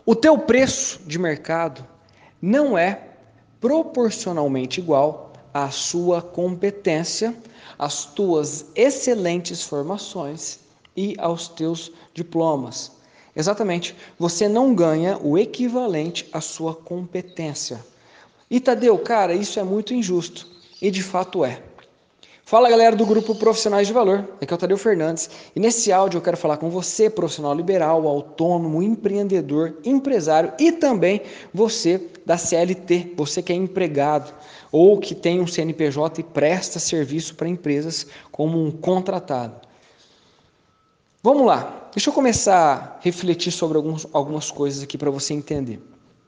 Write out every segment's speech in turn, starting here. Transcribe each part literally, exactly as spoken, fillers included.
O teu preço de mercado não é proporcionalmente igual à sua competência, às tuas excelentes formações e aos teus diplomas. Exatamente, você não ganha o equivalente à sua competência. E Tadeu, cara, isso é muito injusto, e de fato é. Fala galera do grupo Profissionais de Valor, aqui é o Tadeu Fernandes e nesse áudio eu quero falar com você, profissional liberal, autônomo, empreendedor, empresário e também você da C L T, você que é empregado ou que tem um C N P J e presta serviço para empresas como um contratado. Vamos lá, deixa eu começar a refletir sobre alguns, algumas coisas aqui para você entender.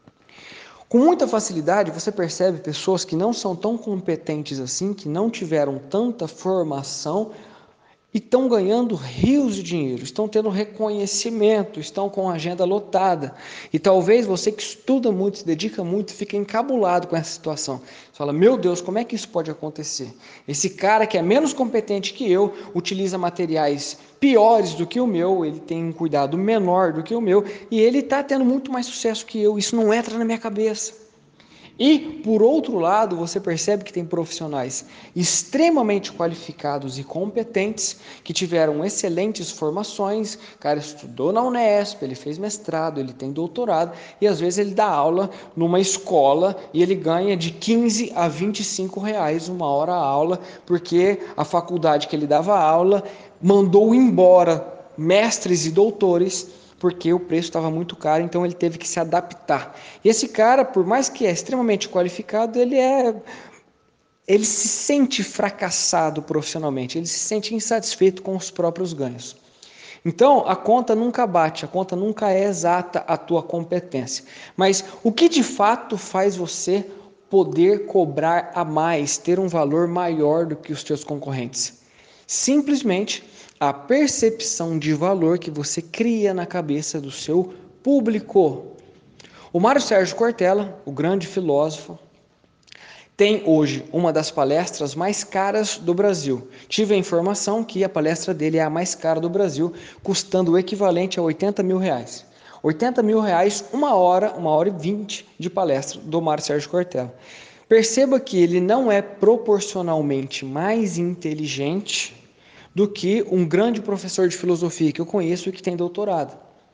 Com muita facilidade, você percebe pessoas que não são tão competentes assim, que não tiveram tanta formação e estão ganhando rios de dinheiro, estão tendo reconhecimento, estão com a agenda lotada. E talvez você que estuda muito, se dedica muito, fique encabulado com essa situação. Você fala, meu Deus, como é que isso pode acontecer? Esse cara que é menos competente que eu, utiliza materiais piores do que o meu, ele tem um cuidado menor do que o meu, e ele está tendo muito mais sucesso que eu, isso não entra na minha cabeça. E, por outro lado, você percebe que tem profissionais extremamente qualificados e competentes, que tiveram excelentes formações, o cara estudou na Unesp, ele fez mestrado, ele tem doutorado, e às vezes ele dá aula numa escola e ele ganha de quinze a vinte e cinco reais uma hora a aula, porque a faculdade que ele dava aula mandou embora mestres e doutores, porque o preço estava muito caro, então ele teve que se adaptar. E esse cara, por mais que é extremamente qualificado, ele é ele se sente fracassado profissionalmente, ele se sente insatisfeito com os próprios ganhos. Então, a conta nunca bate, a conta nunca é exata a tua competência. Mas o que de fato faz você poder cobrar a mais, ter um valor maior do que os teus concorrentes? Simplesmente a percepção de valor que você cria na cabeça do seu público. O Mário Sérgio Cortella, o grande filósofo, tem hoje uma das palestras mais caras do Brasil. Tive a informação que a palestra dele é a mais cara do Brasil, custando o equivalente a oitenta mil reais. oitenta mil reais, uma hora, uma hora e vinte de palestra do Mário Sérgio Cortella. Perceba que ele não é proporcionalmente mais inteligente do que um grande professor de filosofia que eu conheço e que tem doutorado,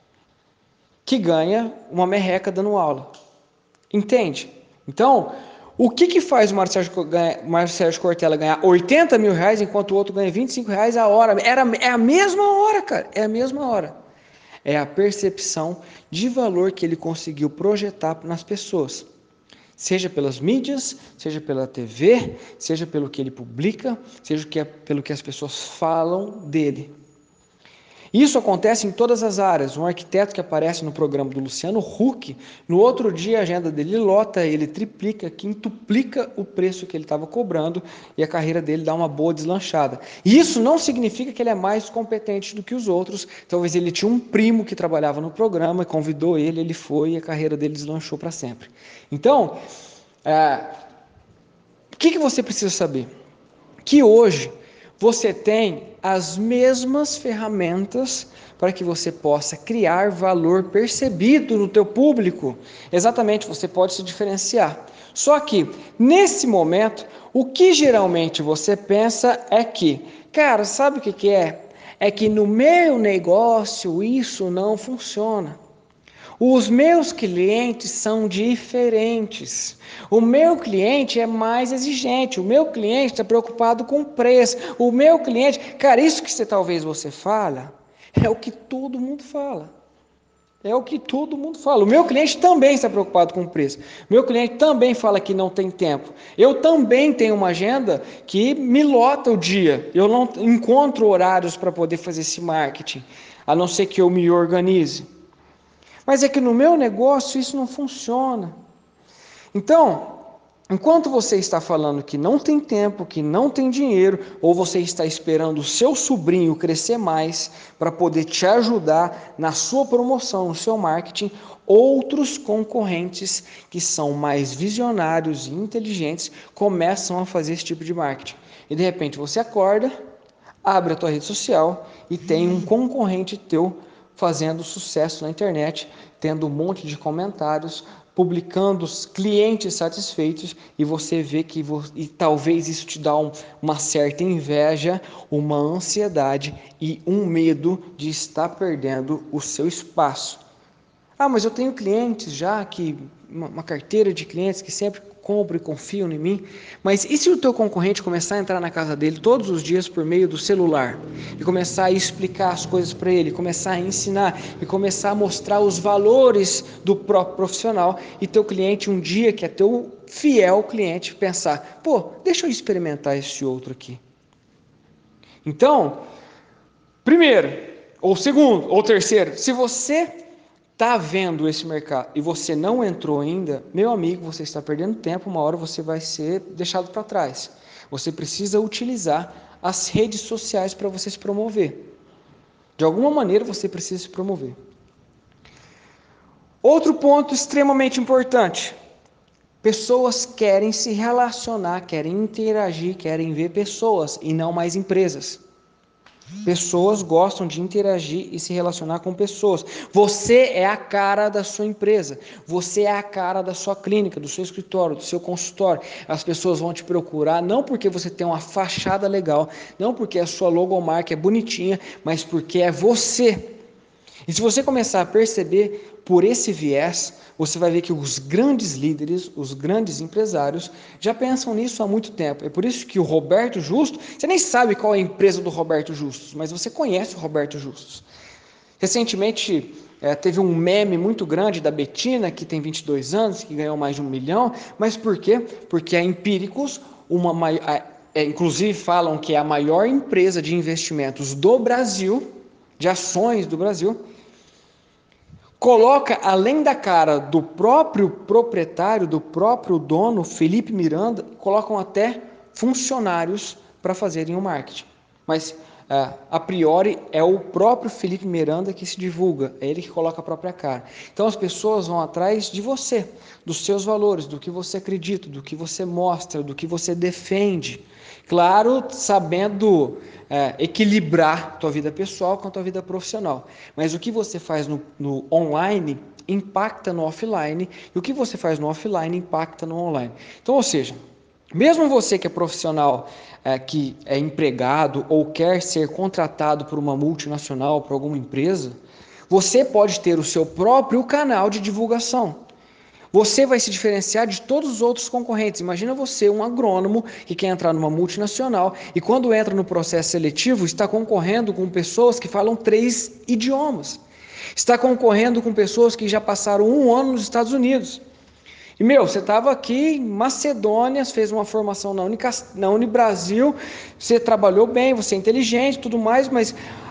que ganha uma merreca dando aula. Entende? Então, o que, que faz o Mário Sérgio Cortella ganhar oitenta mil reais enquanto o outro ganha vinte e cinco reais a hora? Era, é a mesma hora, cara. É a mesma hora. É a percepção de valor que ele conseguiu projetar nas pessoas. Seja pelas mídias, seja pela T V, seja pelo que ele publica, seja pelo que as pessoas falam dele. Isso acontece em todas as áreas. Um arquiteto que aparece no programa do Luciano Huck, no outro dia a agenda dele lota, ele triplica, quintuplica o preço que ele estava cobrando e a carreira dele dá uma boa deslanchada. E isso não significa que ele é mais competente do que os outros. Talvez ele tinha um primo que trabalhava no programa, convidou ele, ele foi e a carreira dele deslanchou para sempre. Então, é, o que, que você precisa saber? Que hoje você tem as mesmas ferramentas para que você possa criar valor percebido no teu público. Exatamente, você pode se diferenciar. Só que, nesse momento, o que geralmente você pensa é que, cara, sabe o que, que é? É que no meu negócio isso não funciona. Os meus clientes são diferentes. O meu cliente é mais exigente. O meu cliente está preocupado com o preço. O meu cliente, cara, isso que você talvez você fala, é o que todo mundo fala. É o que todo mundo fala. O meu cliente também está preocupado com o preço. O meu cliente também fala que não tem tempo. Eu também tenho uma agenda que me lota o dia. Eu não encontro horários para poder fazer esse marketing, a não ser que eu me organize. Mas é que no meu negócio isso não funciona. Então, enquanto você está falando que não tem tempo, que não tem dinheiro, ou você está esperando o seu sobrinho crescer mais para poder te ajudar na sua promoção, no seu marketing, outros concorrentes que são mais visionários e inteligentes começam a fazer esse tipo de marketing. E de repente você acorda, abre a tua rede social e tem um concorrente teu fazendo sucesso na internet, tendo um monte de comentários, publicando os clientes satisfeitos, e você vê que vo- e talvez isso te dá um, uma certa inveja, uma ansiedade e um medo de estar perdendo o seu espaço. Ah, mas eu tenho clientes já, que uma, uma carteira de clientes que sempre compram e confiam em mim. Mas e se o teu concorrente começar a entrar na casa dele todos os dias por meio do celular e começar a explicar as coisas para ele, começar a ensinar e começar a mostrar os valores do próprio profissional, e teu cliente um dia, que é teu fiel cliente, pensar: pô, deixa eu experimentar esse outro aqui. Então, primeiro, ou segundo, ou terceiro, se você está vendo esse mercado e você não entrou ainda, meu amigo, você está perdendo tempo, uma hora você vai ser deixado para trás. Você precisa utilizar as redes sociais para você se promover. De alguma maneira você precisa se promover. Outro ponto extremamente importante: pessoas querem se relacionar, querem interagir, querem ver pessoas e não mais empresas. Pessoas gostam de interagir e se relacionar com pessoas. Você é a cara da sua empresa. Você é a cara da sua clínica, do seu escritório, do seu consultório. As pessoas vão te procurar não porque você tem uma fachada legal, não porque a sua logomarca é bonitinha, mas porque é você. E se você começar a perceber por esse viés, você vai ver que os grandes líderes, os grandes empresários, já pensam nisso há muito tempo. É por isso que o Roberto Justus, você nem sabe qual é a empresa do Roberto Justus, mas você conhece o Roberto Justus. Recentemente, é, teve um meme muito grande da Betina, que tem vinte e dois anos, que ganhou mais de um milhão. Mas por quê? Porque a Empíricos, uma, a, é, inclusive falam que é a maior empresa de investimentos do Brasil, de ações do Brasil, coloca, além da cara do próprio proprietário, do próprio dono, Felipe Miranda, colocam até funcionários para fazerem o marketing. Mas, a priori, é o próprio Felipe Miranda que se divulga, é ele que coloca a própria cara. Então as pessoas vão atrás de você, dos seus valores, do que você acredita, do que você mostra, do que você defende. Claro, sabendo é, equilibrar tua vida pessoal com a tua vida profissional. Mas o que você faz no, no online impacta no offline, e o que você faz no offline impacta no online. Então, ou seja, mesmo você que é profissional, é, que é empregado ou quer ser contratado por uma multinacional, por alguma empresa, você pode ter o seu próprio canal de divulgação. Você vai se diferenciar de todos os outros concorrentes. Imagina você, um agrônomo que quer entrar numa multinacional e quando entra no processo seletivo está concorrendo com pessoas que falam três idiomas. Está concorrendo com pessoas que já passaram um ano nos Estados Unidos. E, meu, você estava aqui em Macedônia, fez uma formação na, Unica, na Unibrasil, você trabalhou bem, você é inteligente, tudo mais, mas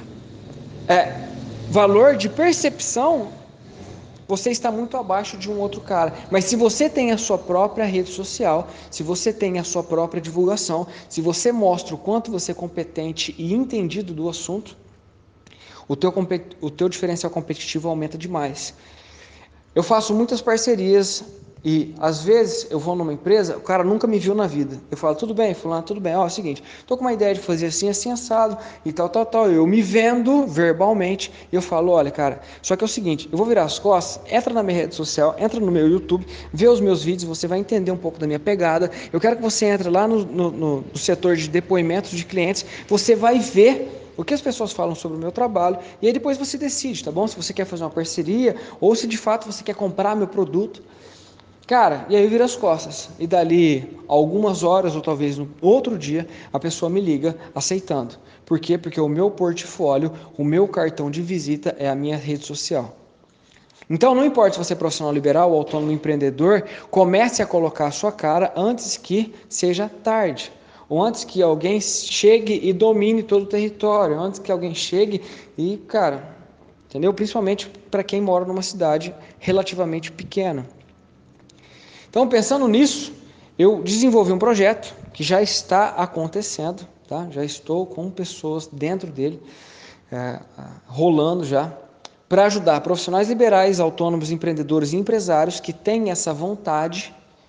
é, valor de percepção, você está muito abaixo de um outro cara. Mas se você tem a sua própria rede social, se você tem a sua própria divulgação, se você mostra o quanto você é competente e entendido do assunto, o teu, o teu diferencial competitivo aumenta demais. Eu faço muitas parcerias e, às vezes, eu vou numa empresa, o cara nunca me viu na vida. Eu falo: tudo bem, fulano, tudo bem. Ó, é o seguinte, tô com uma ideia de fazer assim, assim, assado e tal, tal, tal. Eu me vendo verbalmente e eu falo: olha, cara, só que é o seguinte, eu vou virar as costas, entra na minha rede social, entra no meu YouTube, vê os meus vídeos, você vai entender um pouco da minha pegada. Eu quero que você entre lá no, no, no setor de depoimentos de clientes, você vai ver o que as pessoas falam sobre o meu trabalho, e aí depois você decide, tá bom? Se você quer fazer uma parceria, ou se de fato você quer comprar meu produto. Cara, e aí vira as costas, e dali algumas horas, ou talvez no outro dia, a pessoa me liga aceitando. Por quê? Porque o meu portfólio, o meu cartão de visita é a minha rede social. Então, não importa se você é profissional liberal ou autônomo empreendedor, comece a colocar a sua cara antes que seja tarde. Ou antes que alguém chegue e domine todo o território, antes que alguém chegue e, cara, entendeu? Principalmente para quem mora numa cidade relativamente pequena. Então, pensando nisso, eu desenvolvi um projeto que já está acontecendo, tá? Já estou com pessoas dentro dele, é, rolando já, para ajudar profissionais liberais, autônomos, empreendedores e empresários que têm essa vontade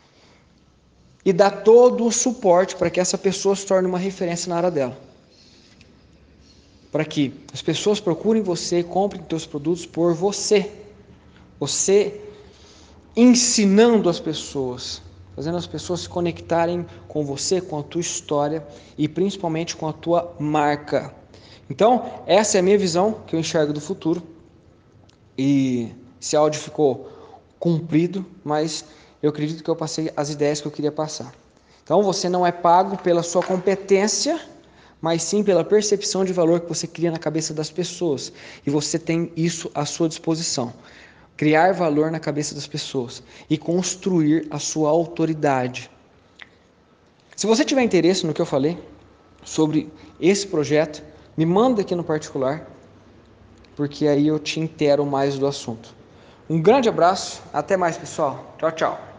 e dar todo o suporte para que essa pessoa se torne uma referência na área dela. para que as pessoas procurem você e comprem seus produtos por você. Você ensinando as pessoas, fazendo as pessoas se conectarem com você, com a tua história e principalmente com a tua marca. Então, essa é a minha visão que eu enxergo do futuro. E esse áudio ficou comprido, mas eu acredito que eu passei as ideias que eu queria passar. Então, você não é pago pela sua competência, mas sim pela percepção de valor que você cria na cabeça das pessoas. E você tem isso à sua disposição. Criar valor na cabeça das pessoas e construir a sua autoridade. Se você tiver interesse no que eu falei sobre esse projeto, me manda aqui no particular, porque aí eu te intero mais do assunto. Um grande abraço, até mais, pessoal. Tchau, tchau.